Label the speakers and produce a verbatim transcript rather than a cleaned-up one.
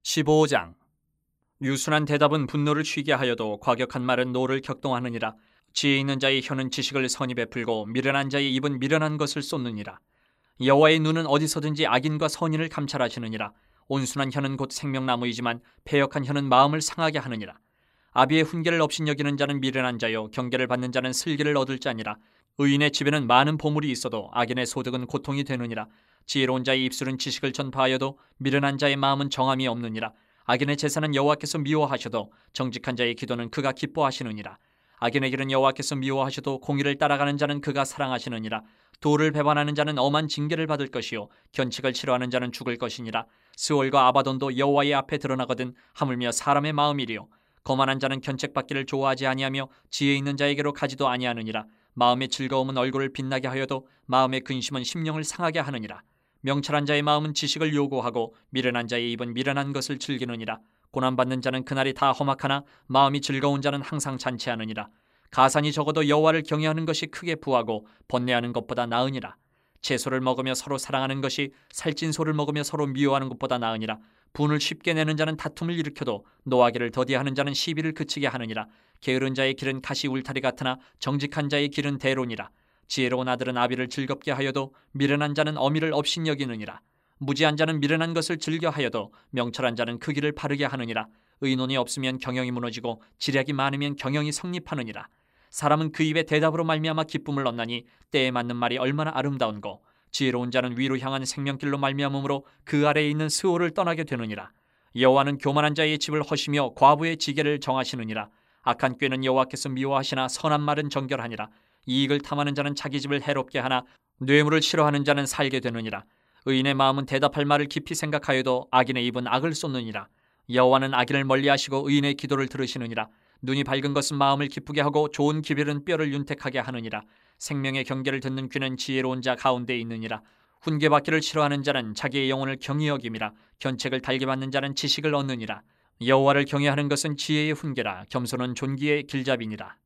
Speaker 1: 십오 장. 유순한 대답은 분노를 취게 하여도 과격한 말은 노를 격동하느니라. 지혜 있는 자의 혀는 지식을 선히 베풀고 미련한 자의 입은 미련한 것을 쏟느니라. 여호와의 눈은 어디서든지 악인과 선인을 감찰하시느니라. 온순한 혀는 곧 생명나무이지만 패역한 혀는 마음을 상하게 하느니라. 아비의 훈계를 업신여기는 자는 미련한 자요 경계를 받는 자는 슬기를 얻을 자니라. 의인의 집에는 많은 보물이 있어도 악인의 소득은 고통이 되느니라. 지혜로운 자의 입술은 지식을 전파하여도 미련한 자의 마음은 정함이 없느니라. 악인의 제사는 여호와께서 미워하셔도 정직한 자의 기도는 그가 기뻐하시느니라. 악인의 길은 여호와께서 미워하셔도 공의를 따라가는 자는 그가 사랑하시느니라. 도를 배반하는 자는 엄한 징계를 받을 것이요 견책을 싫어하는 자는 죽을 것이니라. 스올과 아바돈도 여호와의 앞에 드러나거든 하물며 사람의 마음이리요. 거만한 자는 견책받기를 좋아하지 아니하며 지혜 있는 자에게로 가지도 아니하느니라. 마음의 즐거움은 얼굴을 빛나게 하여도 마음의 근심은 심령을 상하게 하느니라. 명철한 자의 마음은 지식을 요구하고 미련한 자의 입은 미련한 것을 즐기느니라. 고난받는 자는 그날이 다 험악하나 마음이 즐거운 자는 항상 잔치하느니라. 가산이 적어도 여호와를 경외하는 것이 크게 부하고 번뇌하는 것보다 나으니라. 채소를 먹으며 서로 사랑하는 것이 살찐 소를 먹으며 서로 미워하는 것보다 나으니라. 분을 쉽게 내는 자는 다툼을 일으켜도 노하기를 더디하는 자는 시비를 그치게 하느니라. 게으른 자의 길은 가시 울타리 같으나 정직한 자의 길은 대론이라. 지혜로운 아들은 아비를 즐겁게 하여도 미련한 자는 어미를 업신여기느니라. 무지한 자는 미련한 것을 즐겨 하여도 명철한 자는 그 길을 바르게 하느니라. 의논이 없으면 경영이 무너지고 지략이 많으면 경영이 성립하느니라. 사람은 그 입의 대답으로 말미암아 기쁨을 얻나니 때에 맞는 말이 얼마나 아름다운고. 지혜로운 자는 위로 향한 생명길로 말미암음으로 그 아래에 있는 스올을 떠나게 되느니라. 여호와는 교만한 자의 집을 허시며 과부의 지게를 정하시느니라. 악한 꾀는 여호와께서 미워하시나 선한 말은 정결하니라. 이익을 탐하는 자는 자기 집을 해롭게 하나 뇌물을 싫어하는 자는 살게 되느니라. 의인의 마음은 대답할 말을 깊이 생각하여도 악인의 입은 악을 쏟느니라. 여호와는 악인을 멀리하시고 의인의 기도를 들으시느니라. 눈이 밝은 것은 마음을 기쁘게 하고 좋은 기별은 뼈를 윤택하게 하느니라. 생명의 경계를 듣는 귀는 지혜로운 자 가운데 있느니라. 훈계받기를 싫어하는 자는 자기의 영혼을 경히 여김이라. 견책을 달게 받는 자는 지식을 얻느니라. 여호와를 경외하는 것은 지혜의 훈계라. 겸손은 존귀의 길잡이니라.